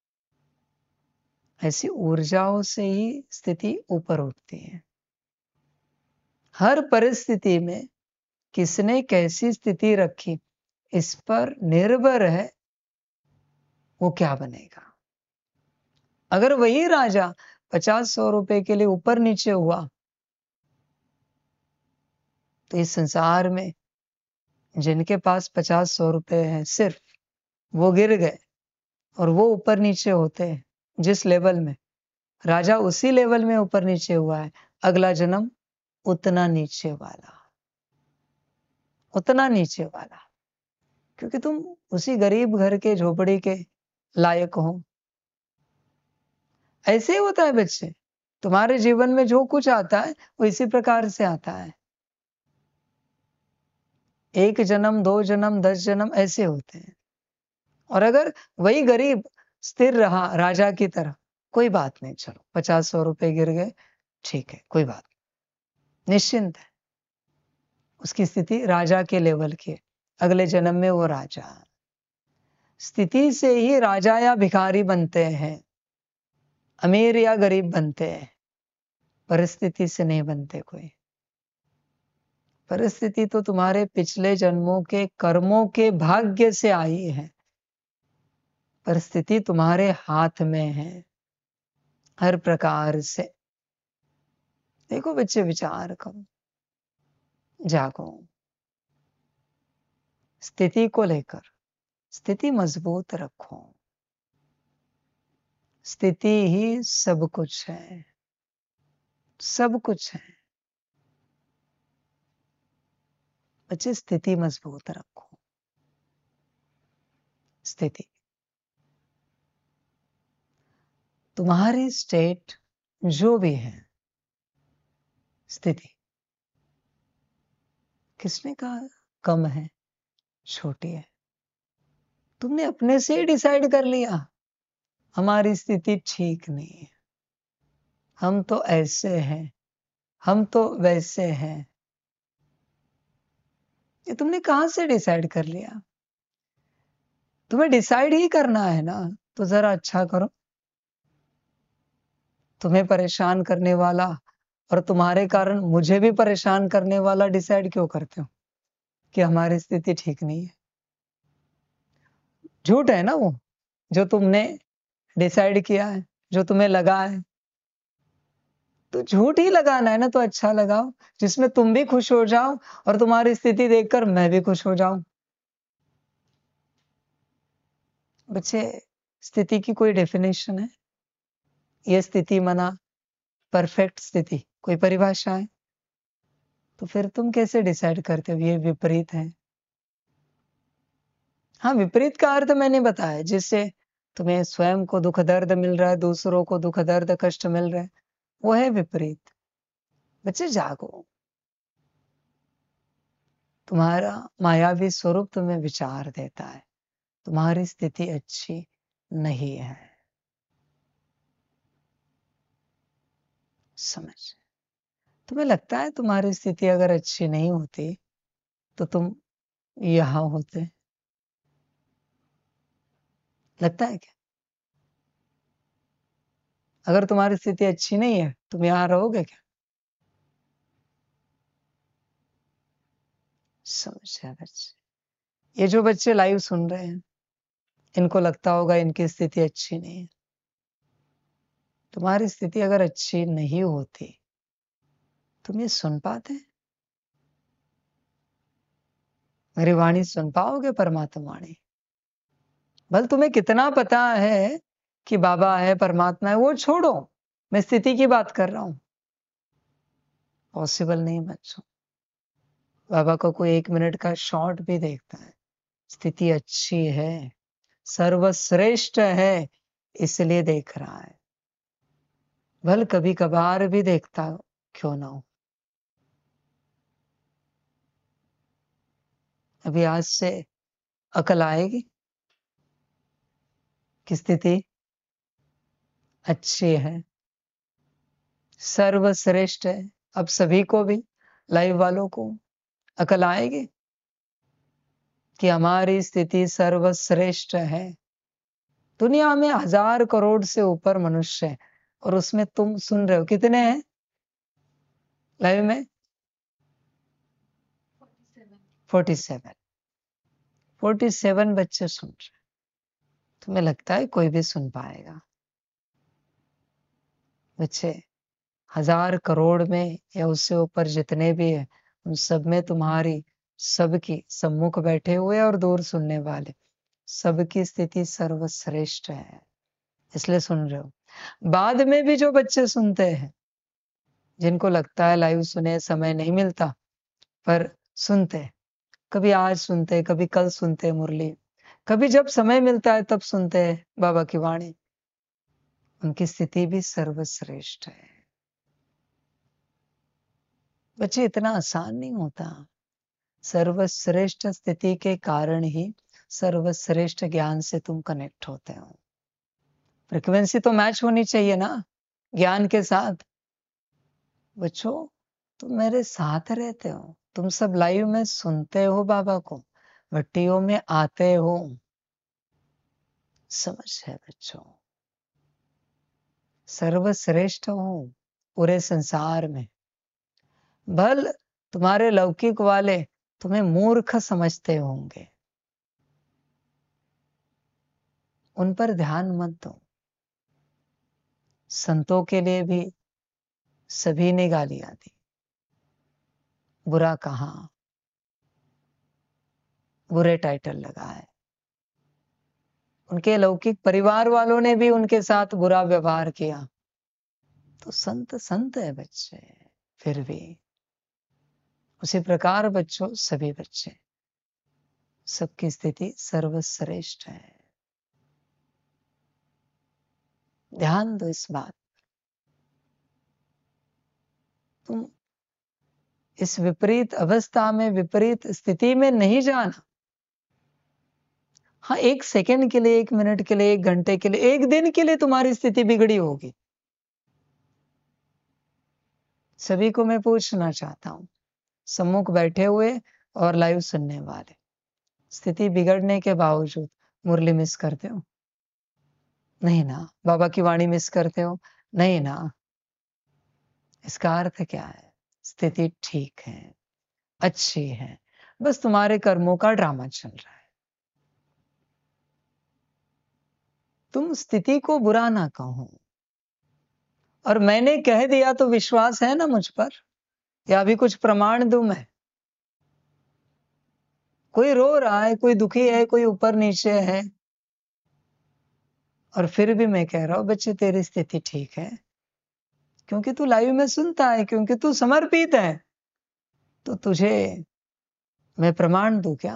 Speaker 1: ऐसी ऊर्जाओं से ही स्थिति ऊपर उठती है। हर परिस्थिति में किसने कैसी स्थिति रखी इस पर निर्भर है वो क्या बनेगा। अगर वही राजा पचास सौ रुपए के लिए ऊपर नीचे हुआ तो इस संसार में जिनके पास पचास सौ रुपए हैं सिर्फ वो गिर गए और वो ऊपर नीचे होते हैं जिस लेवल में, राजा उसी लेवल में ऊपर नीचे हुआ है, अगला जन्म उतना नीचे वाला, उतना नीचे वाला, क्योंकि तुम उसी गरीब घर के झोपड़ी के लायक हो। ऐसे ही होता है बच्चे, तुम्हारे जीवन में जो कुछ आता है वो इसी प्रकार से आता है। एक जन्म, दो जन्म, दस जन्म ऐसे होते हैं। और अगर वही गरीब स्थिर रहा राजा की तरह, कोई बात नहीं, चलो पचास सौ रुपए गिर गए, ठीक है, कोई बात नहीं, निश्चिंत है, उसकी स्थिति राजा के लेवल की है, अगले जन्म में वो राजा। स्थिति से ही राजा या भिखारी बनते हैं, अमीर या गरीब बनते हैं, परिस्थिति से नहीं बनते कोई। परिस्थिति तो तुम्हारे पिछले जन्मों के कर्मों के भाग्य से आई है। परिस्थिति तुम्हारे हाथ में है हर प्रकार से। देखो बच्चे, विचार करो, जागो, स्थिति को लेकर स्थिति मजबूत रखो। स्थिति ही सब कुछ है, सब कुछ है। बच्चे स्थिति मजबूत रखो। स्थिति, तुम्हारी स्टेट जो भी है, स्थिति किसने कहा कम है, छोटी है? तुमने अपने से ही डिसाइड कर लिया हमारी स्थिति ठीक नहीं है, हम तो ऐसे हैं, हम तो वैसे हैं। ये तुमने कहां से डिसाइड कर लिया? तुम्हें डिसाइड ही करना है ना, तो जरा अच्छा करो। तुम्हें परेशान करने वाला और तुम्हारे कारण मुझे भी परेशान करने वाला डिसाइड क्यों करते हो कि हमारी स्थिति ठीक नहीं है? झूठ है ना वो जो तुमने डिसाइड किया है, जो तुम्हें लगा है। तो झूठ ही लगाना है ना, तो अच्छा लगाओ जिसमें तुम भी खुश हो जाओ और तुम्हारी स्थिति देखकर मैं भी खुश हो जाऊं। बच्चे, स्थिति की कोई डेफिनेशन है? ये स्थिति मना परफेक्ट स्थिति, कोई परिभाषा है? तो फिर तुम कैसे डिसाइड करते हो ये विपरीत है? हाँ, विपरीत का अर्थ मैंने बताया, जिससे तुम्हें स्वयं को दुख दर्द मिल रहा है, दूसरों को दुख दर्द कष्ट मिल रहा है, वो है विपरीत। बच्चे जागो, तुम्हारा मायावी स्वरूप तुम्हें विचार देता है तुम्हारी स्थिति अच्छी नहीं है। समझ, तुम्हें लगता है तुम्हारी स्थिति अगर अच्छी नहीं होती तो तुम यहां होते? लगता है क्या? अगर तुम्हारी स्थिति अच्छी नहीं है तुम यहां रहोगे क्या? समझ बच्चे, ये जो बच्चे लाइव सुन रहे हैं इनको लगता होगा इनकी स्थिति अच्छी नहीं है। तुम्हारी स्थिति अगर अच्छी नहीं होती तुम ये सुन पाते? मेरी वाणी सुन पाओगे? परमात्मा वाणी। भल तुम्हें कितना पता है कि बाबा है, परमात्मा है, वो छोड़ो, मैं स्थिति की बात कर रहा हूं। पॉसिबल नहीं बच्चों। बाबा को कोई एक मिनट का शॉर्ट भी देखता है, स्थिति अच्छी है, सर्वश्रेष्ठ है, इसलिए देख रहा है। भल कभी कभार भी देखता क्यों ना हो। अभी आज से अकल आएगी कि स्थिति अच्छी है, सर्वश्रेष्ठ है। अब सभी को भी, लाइव वालों को अकल आएगी कि हमारी स्थिति सर्वश्रेष्ठ है। दुनिया में हजार करोड़ से ऊपर मनुष्य है और उसमें तुम सुन रहे हो कितने हैं लाइव में? फोर्टी सेवन फोर्टी सेवन बच्चे सुन रहे। तुम्हें लगता है कोई भी सुन पाएगा? बच्चे हजार करोड़ में या उससे ऊपर जितने भी है, उन सब में तुम्हारी सबकी सम्मुख बैठे हुए और दूर सुनने वाले सबकी स्थिति सर्वश्रेष्ठ है, इसलिए सुन रहे हो। बाद में भी जो बच्चे सुनते हैं, जिनको लगता है लाइव सुने समय नहीं मिलता, पर सुनते, कभी आज सुनते, कभी कल सुनते मुरली, कभी जब समय मिलता है तब सुनते हैं बाबा की वाणी, उनकी स्थिति भी सर्वश्रेष्ठ है। बच्चे इतना आसान नहीं होता। सर्वश्रेष्ठ स्थिति के कारण ही सर्वश्रेष्ठ ज्ञान से तुम कनेक्ट होते हो। फ्रीक्वेंसी तो मैच होनी चाहिए ना ज्ञान के साथ। बच्चों, तुम मेरे साथ रहते हो, तुम सब लाइव में सुनते हो बाबा को, भट्टियों में आते हो। समझ है बच्चों? सर्वश्रेष्ठ हो पूरे संसार में। भल तुम्हारे लौकिक वाले तुम्हें मूर्ख समझते होंगे, उन पर ध्यान मत दो। संतों के लिए भी सभी ने गालियां दी, बुरा कहा, बुरे टाइटल लगाए। उनके लौकिक परिवार वालों ने भी उनके साथ बुरा व्यवहार किया। तो संत संत है बच्चे। फिर भी उसी प्रकार बच्चों, सभी बच्चे, सबकी स्थिति सर्वश्रेष्ठ है। ध्यान दो इस बात। तुम इस विपरीत अवस्था में, विपरीत स्थिति में नहीं जाना। हाँ, एक सेकंड के लिए, एक मिनट के लिए, एक घंटे के लिए, एक दिन के लिए तुम्हारी स्थिति बिगड़ी होगी। सभी को मैं पूछना चाहता हूं, सम्मुख बैठे हुए और लाइव सुनने वाले, स्थिति बिगड़ने के बावजूद मुरली मिस करते हो? नहीं ना। बाबा की वाणी मिस करते हो? नहीं ना। इसका अर्थ क्या है? स्थिति ठीक है, अच्छी है, बस तुम्हारे कर्मों का ड्रामा चल रहा है। तुम स्थिति को बुरा ना कहो। और मैंने कह दिया तो विश्वास है ना मुझ पर, या अभी कुछ प्रमाण दूं मैं? कोई रो रहा है, कोई दुखी है, कोई ऊपर नीचे है, और फिर भी मैं कह रहा हूं बच्चे तेरी स्थिति ठीक है, क्योंकि तू लाइव में सुनता है, क्योंकि तू समर्पित है। तो तुझे मैं प्रमाण दूं क्या?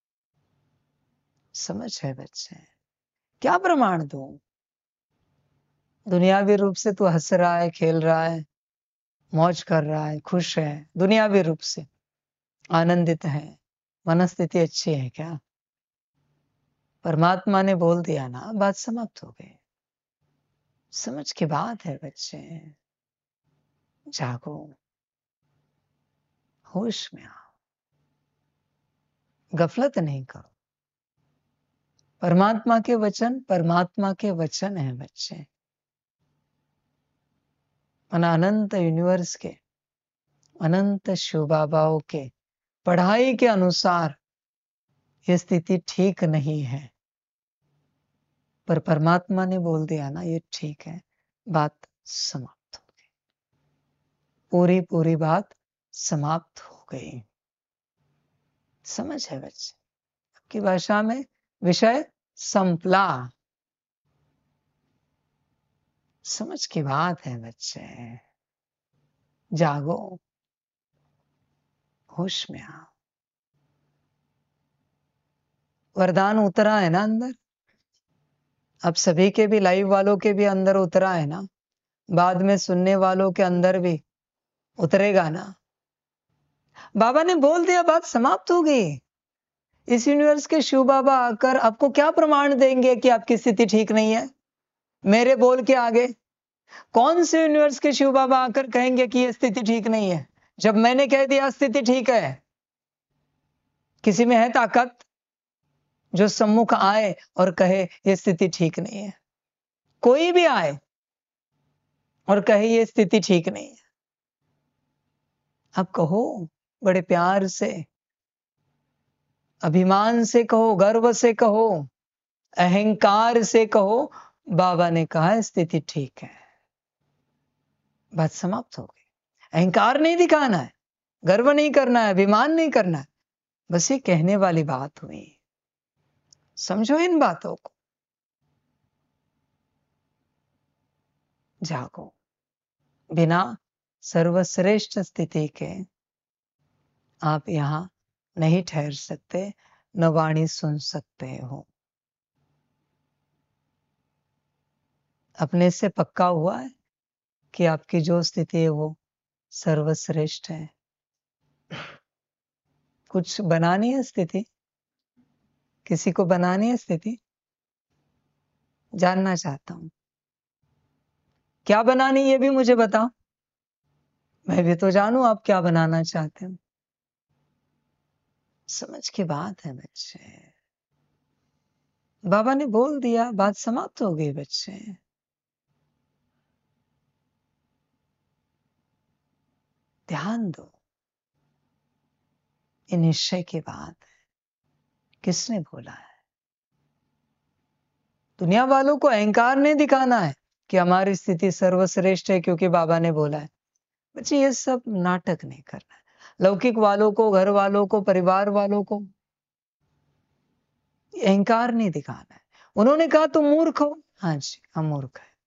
Speaker 1: समझ है बच्चे? क्या प्रमाण दूं? दुनियावी रूप से तू हंस रहा है, खेल रहा है, मौज कर रहा है, खुश है, दुनियावी रूप से आनंदित है, मनस्थिति अच्छी है क्या? परमात्मा ने बोल दिया ना, बात समाप्त हो गई। समझ की बात है बच्चे। जागो, होश में आओ, गफलत नहीं करो। परमात्मा के वचन परमात्मा के वचन है बच्चे। अनंत यूनिवर्स के, अनंत शिव बाबाओं के पढ़ाई के अनुसार ये स्थिति ठीक नहीं है, पर परमात्मा ने बोल दिया ना ये ठीक है, बात समाप्त हो गई। पूरी पूरी बात समाप्त हो गई। समझ है बच्चे? आपकी भाषा में विषय संपला। समझ की बात है बच्चे। जागो, होश में आओ। वरदान उतरा है ना अंदर? अब सभी के भी, लाइव वालों के भी अंदर उतरा है ना? बाद में सुनने वालों के अंदर भी उतरेगा ना? बाबा ने बोल दिया, बात समाप्त हो गई। इस यूनिवर्स के शिव बाबा आकर आपको क्या प्रमाण देंगे कि आपकी स्थिति ठीक नहीं है? मेरे बोल के आगे कौन से यूनिवर्स के शिव बाबा आकर कहेंगे कि ये स्थिति ठीक नहीं है, जब मैंने कह दिया स्थिति ठीक है? किसी में है ताकत जो सम्मुख आए और कहे ये स्थिति ठीक नहीं है? कोई भी आए और कहे ये स्थिति ठीक नहीं है, आप कहो बड़े प्यार से, अभिमान से कहो, गर्व से कहो, अहंकार से कहो, बाबा ने कहा स्थिति ठीक है। बात समाप्त हो गई। अहंकार नहीं दिखाना है, गर्व नहीं करना है, अभिमान नहीं करना है, बस ये कहने वाली बात हुई। समझो इन बातों को, जागो। बिना सर्वश्रेष्ठ स्थिति के आप यहां नहीं ठहर सकते, न वाणी सुन सकते हो। अपने से पक्का हुआ है कि आपकी जो स्थिति है वो सर्वश्रेष्ठ है। कुछ बनानी है स्थिति, किसी को बनानी है स्थिति, जानना चाहता हूं क्या बनानी, ये भी मुझे बताओ, मैं भी तो जानूं आप क्या बनाना चाहते हो। समझ की बात है बच्चे, बाबा ने बोल दिया, बात समाप्त हो गई बच्चे। ध्यान दो, ये निश्चय की बात है। किसने बोला है? दुनिया वालों को अहंकार नहीं दिखाना है कि हमारी स्थिति सर्वश्रेष्ठ है क्योंकि बाबा ने बोला है। बच्चे ये सब नाटक नहीं करना है। लौकिक वालों को, घर वालों को, परिवार वालों को अहंकार नहीं दिखाना है। उन्होंने कहा तुम मूर्ख हो, हाँ जी हम मूर्ख है।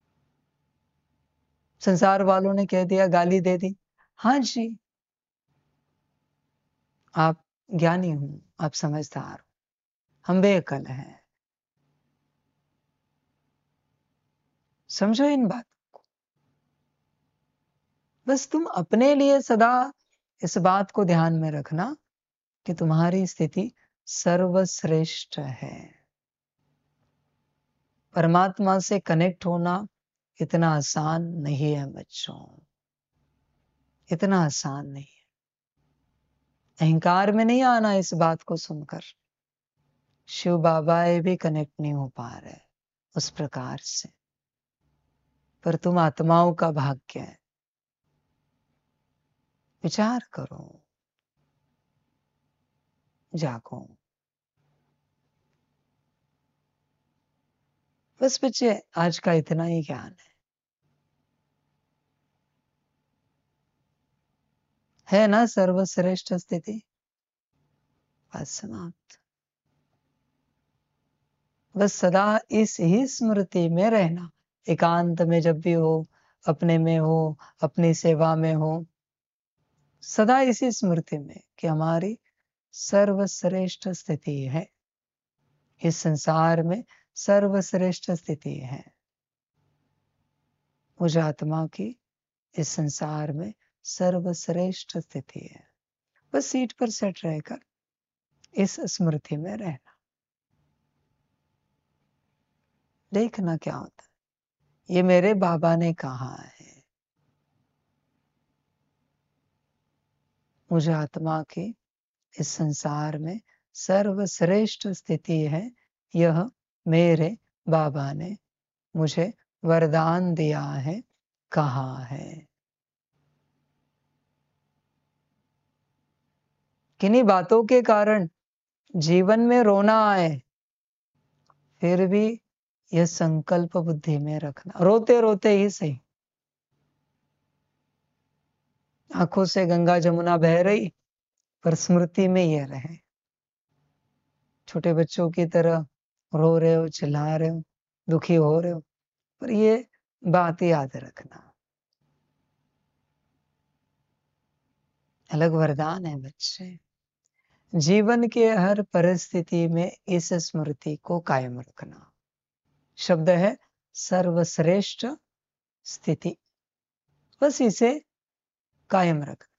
Speaker 1: संसार वालों ने कह दिया, गाली दे दी, हाँ जी आप ज्ञानी हो, आप समझदार हो, हम बेअकल हैं। समझो इन बात को। बस तुम अपने लिए सदा इस बात को ध्यान में रखना कि तुम्हारी स्थिति सर्वश्रेष्ठ है। परमात्मा से कनेक्ट होना इतना आसान नहीं है बच्चों, इतना आसान नहीं है। अहंकार में नहीं आना इस बात को सुनकर। शिव बाबा भी कनेक्ट नहीं हो पा रहे उस प्रकार से, पर तुम आत्माओं का भाग्य है। विचार करो, जागो। बस बच्चे आज का इतना ही ज्ञान है है ना सर्वश्रेष्ठ स्थिति। बात समाप्त। बस सदा इस ही स्मृति में रहना, एकांत में जब भी हो, अपने में हो, अपनी सेवा में हो, सदा इसी स्मृति में कि हमारी सर्वश्रेष्ठ स्थिति है। इस संसार में सर्वश्रेष्ठ स्थिति है। मुझ आत्मा की इस संसार में सर्वश्रेष्ठ स्थिति है। बस सीट पर सेट रहकर इस स्मृति में रहना, देखना क्या होता है। ये मेरे बाबा ने कहा है, मुझे आत्मा की इस संसार में सर्वश्रेष्ठ स्थिति है। यह मेरे बाबा ने मुझे वरदान दिया है, कहा है। किन्हीं बातों के कारण जीवन में रोना आए, फिर भी यह संकल्प बुद्धि में रखना, रोते रोते ही सही। आंखों से गंगा जमुना बह रही, पर स्मृति में यह रहे। छोटे बच्चों की तरह रो रहे हो, चिल्ला रहे हो, दुखी हो रहे हो, पर ये बात याद रखना। अलग वरदान है बच्चे। जीवन के हर परिस्थिति में इस स्मृति को कायम रखना। शब्द है सर्वश्रेष्ठ स्थिति, बस इसे कायम रखना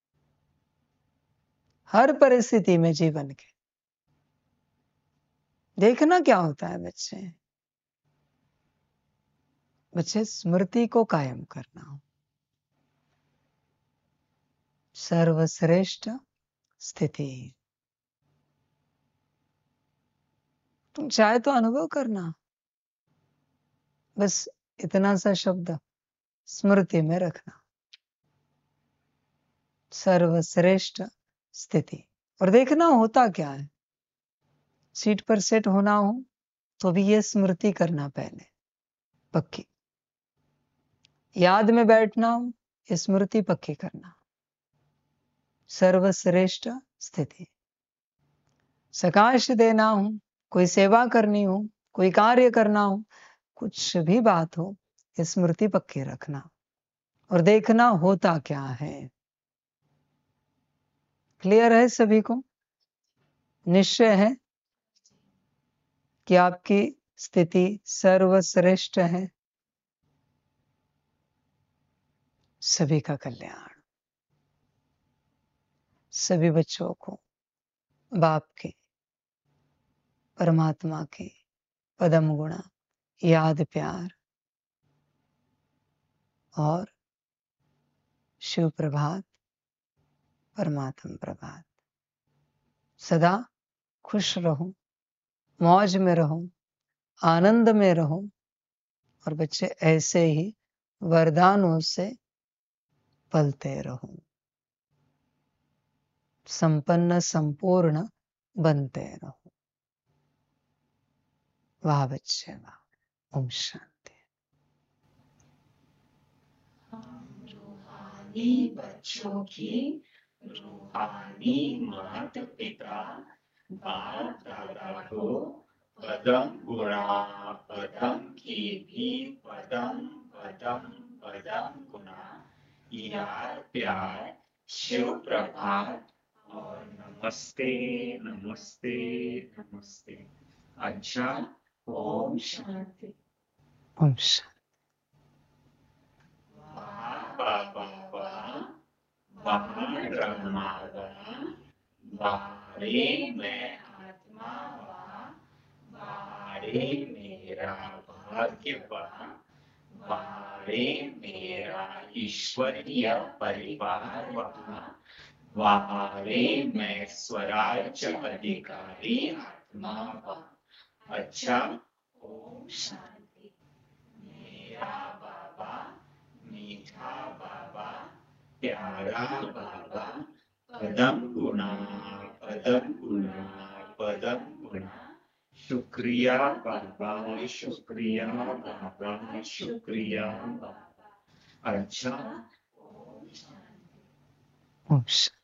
Speaker 1: हर परिस्थिति में जीवन के। देखना क्या होता है बच्चे, बच्चे स्मृति को कायम करना। सर्वश्रेष्ठ स्थिति, तुम चाहे तो अनुभव करना। बस इतना सा शब्द स्मृति में रखना, सर्वश्रेष्ठ स्थिति। और देखना होता क्या है। सीट पर सेट होना हो तो भी ये स्मृति करना पहले पक्की। याद में बैठना हो, ये स्मृति पक्की करना। सर्वश्रेष्ठ स्थिति। सकाश देना हो, कोई सेवा करनी हो, कोई कार्य करना हो, कुछ भी बात हो, ये स्मृति पक्की रखना और देखना होता क्या है। क्लियर है सभी को? निश्चय है कि आपकी स्थिति सर्वश्रेष्ठ है। सभी का कल्याण, सभी बच्चों को बाप के, परमात्मा के पदम गुणा याद प्यार और शिव प्रभात, परमात्म प्रभात। सदा खुश रहो, मौज में रहो, आनंद में रहो और बच्चे ऐसे ही वरदानों से पलते रहो, संपन्न संपूर्ण बनते रहो। वाह बच्चे वाह। ओम शांति।
Speaker 2: रूहानी बच्चों की रूहानी माता पिता बाप दादा को पदम गुणा पदम की भी पदम पदम पदम गुणा याद प्यार शिव प्रभात और नमस्ते नमस्ते नमस्ते। अच्छा, ओम शांति।
Speaker 1: ओम शांति।
Speaker 2: बाबा वाह ब्रह्मा वाह वारे मैं आत्मा वाह वारे मेरा भाग्य वाह वारे मेरा ईश्वरीय परिवार वाह वारे मैं स्वराज्य अधिकारी आत्मा वाह। अच्छा, ओम शांति। मेरा बाबा मीठा बाबा प्यारा बाबा पदम गुणा पदम गुणा पदम गुणा शुक्रिया बाबा शुक्रिया बाबा शुक्रिया बाबा। अच्छा, ओम शांति।
Speaker 1: ओम शांति।